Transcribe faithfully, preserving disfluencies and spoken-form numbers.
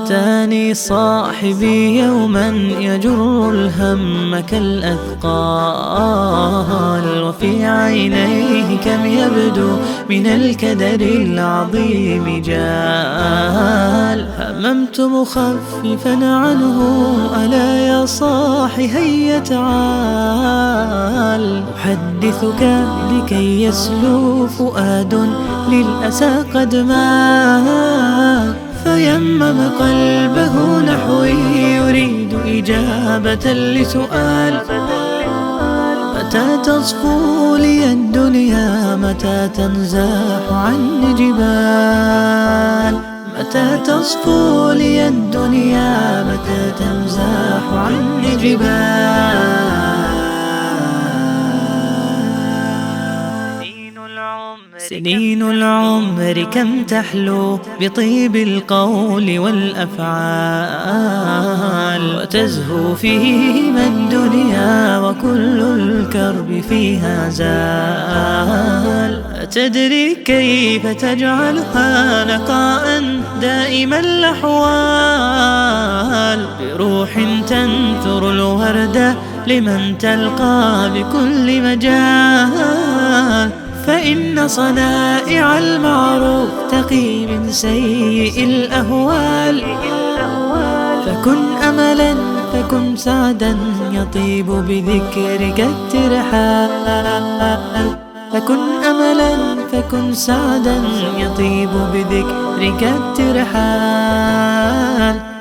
أتاني صاحبي يوما يجر الهم كالأثقال، وفي عينيه كم يبدو من الكدر العظيم جال. هممت مخففا عنه ألا يا صاح هيا تعال، أحدثك لكي يسلو فؤاد للأسى قد مات، فيمم قلبه نحوي يريد إجابة لسؤال. متى تصفو لي الدنيا، متى تنزاح عني جبال، متى تصفو لي الدنيا، متى تنزاح عني جبال. سنين العمر كم تحلو بطيب القول والأفعال، وتزهو فيهما الدنيا وكل الكرب فيها زال. أتدري كيف تجعلها نقاء دائم الأحوال، بروح تنثر الورد لمن تلقى بكل مجال. فإن صنائع المعروف تقي من سيء الأهوال، فكن أملا فكن سعدا يطيب بذكرك الترحال، فكن أملا فكن سعدا يطيب بذكرك الترحال.